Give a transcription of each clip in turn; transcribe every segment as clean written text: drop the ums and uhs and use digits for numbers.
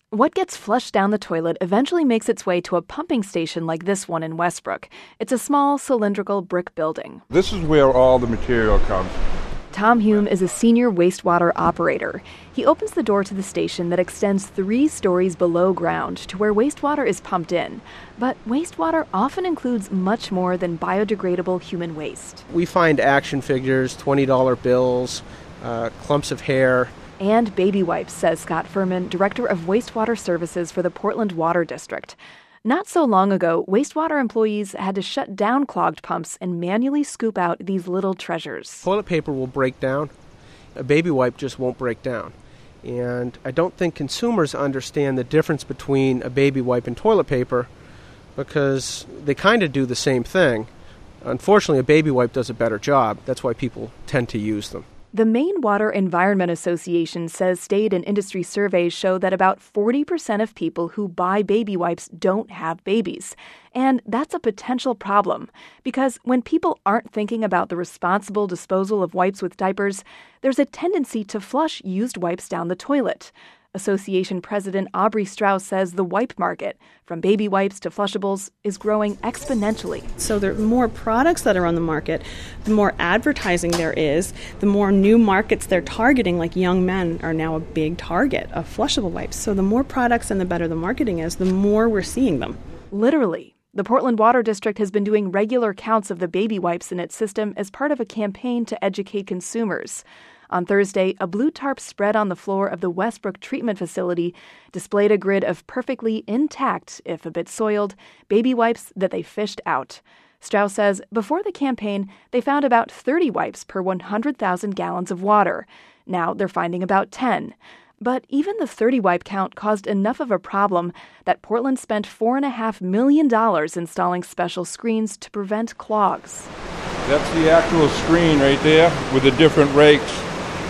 What gets flushed down the toilet eventually makes its way to a pumping station like this one in Westbrook. It's a small, cylindrical brick building. This is where all the material comes. Tom Hume is a senior wastewater operator. He opens the door to the station that extends 3 stories below ground to where wastewater is pumped in. But wastewater often includes much more than biodegradable human waste. We find action figures, $20 bills, clumps of hair. And baby wipes, says Scott Furman, director of wastewater services for the Portland Water District. Not so long ago, wastewater employees had to shut down clogged pumps and manually scoop out these little treasures. Toilet paper will break down. A baby wipe just won't break down. And I don't think consumers understand the difference between a baby wipe and toilet paper because they kind of do the same thing. Unfortunately, a baby wipe does a better job. That's why people tend to use them. The Maine Water Environment Association says state and industry surveys show that about 40% of people who buy baby wipes don't have babies. And that's a potential problem, because when people aren't thinking about the responsible disposal of wipes with diapers, there's a tendency to flush used wipes down the toilet. Association President Aubrey Strauss says the wipe market, from baby wipes to flushables, is growing exponentially. So there are more products that are on the market, the more advertising there is, the more new markets they're targeting, like young men are now a big target of flushable wipes. So the more products and the better the marketing is, the more we're seeing them. Literally. The Portland Water District has been doing regular counts of the baby wipes in its system as part of a campaign to educate consumers. On Thursday, a blue tarp spread on the floor of the Westbrook Treatment Facility displayed a grid of perfectly intact, if a bit soiled, baby wipes that they fished out. Strauss says before the campaign, they found about 30 wipes per 100,000 gallons of water. Now they're finding about 10. But even the 30 wipe count caused enough of a problem that Portland spent $4.5 million installing special screens to prevent clogs. That's the actual screen right there with the different rakes.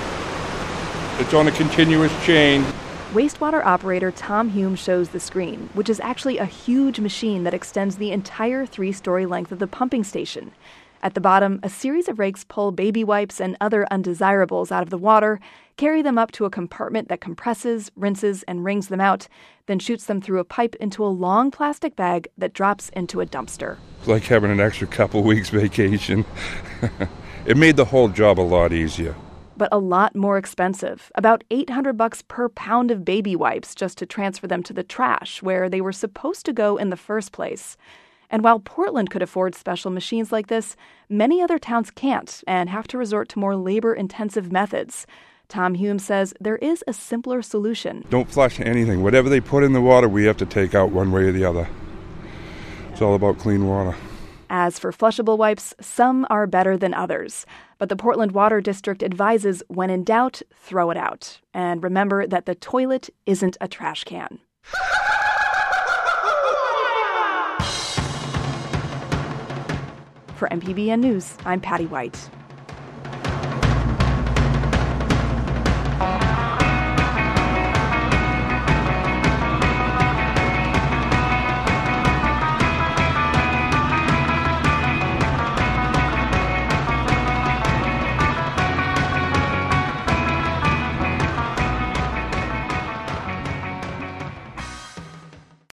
It's on a continuous chain. Wastewater operator Tom Hume shows the screen, which is actually a huge machine that extends the entire 3-story length of the pumping station. At the bottom, a series of rakes pull baby wipes and other undesirables out of the water, carry them up to a compartment that compresses, rinses, and wrings them out, then shoots them through a pipe into a long plastic bag that drops into a dumpster. It's like having an extra couple weeks vacation. It made the whole job a lot easier. But a lot more expensive, about $800 per pound of baby wipes just to transfer them to the trash where they were supposed to go in the first place. And while Portland could afford special machines like this, many other towns can't and have to resort to more labor-intensive methods. Tom Hume says there is a simpler solution. Don't flush anything. Whatever they put in the water, we have to take out one way or the other. It's all about clean water. As for flushable wipes, some are better than others. But the Portland Water District advises, when in doubt, throw it out. And remember that the toilet isn't a trash can. For MPBN News, I'm Patty White.